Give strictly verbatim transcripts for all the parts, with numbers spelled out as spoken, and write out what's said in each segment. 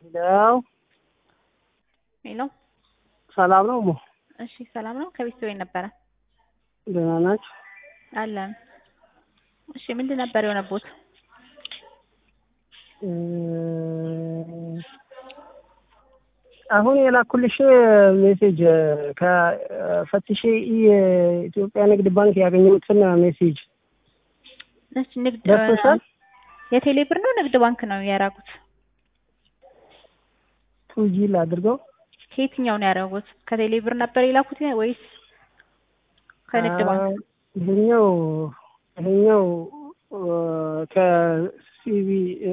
ሄሎ ሄሎ ሰላም ነው ሞ? እሺ ሰላም ነው። ከቤት ወይ ነበር? ደህና ናችሁ? አለን። እሺ ምንድን ነበር የሆነቦት? አሁን የላኩልሽ ሜሴጅ ከፈትሼ የኢትዮጵያ ንግድ ባንክ ያገኘሁትን ሜሴጅ እሺ ንግድ ደርሶሻል? የቴሌ ብር ነው ንግድ ባንክ ነው ያራጉት? ቱጂል አድርገው ከየትኛው ነው ያደረጉት? ከቴሌ ብር ነበር የላኩት ወይስ ከንግድ ባንክ? ይሄኛው ይሄኛው ከሲቢ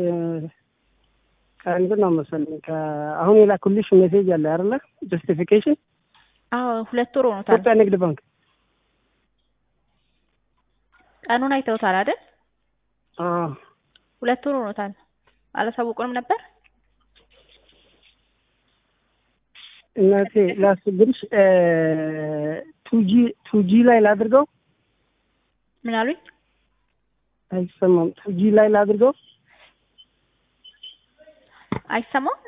ከእንትን ነው መሰለኝ ከአሁን የላኩልሽ ሜሴጅ አለ አይደለ? ጀስቲፊኬሽን አዎ ሁለት ወር ሆኖታል። ኢትዮጵያ ንግድ ባንክ ቀኑን አይተውታል አይደል? አዎ ሁለት ወር ሆኖታል። አላሳወቁንም ነበር? እናቴ ላስብልሽ ቱጂ ቱጂ ላይ ላድርገው። ምን አሉኝ? አይሰማም። ቱጂ ላይ ላድርገው። አይሰማም።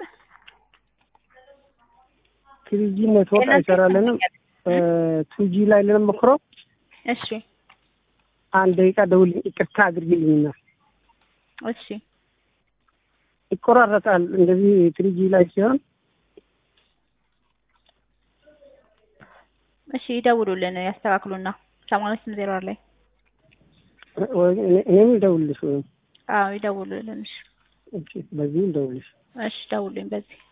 ትሪጂ ኔትወርክ አይሰራልንም። ቱጂ ላይ ልንሞክረው። እሺ አንድ ደቂቃ ደውል ይቅርታ አድርግልኝና። እሺ ይቆራረጣል እንደዚህ ትሪጂ ላይ ሲሆን። እሺ ይደውሉልን ያስተካክሉና ሰማንያ ስምንት ዜሮ ላይ እኔም ልደውልልሽ ወይ? አዎ ይደውሉልን። እሺ እሺ በዚህ ልደውልልሽ። እሺ ደውሉልኝ በዚህ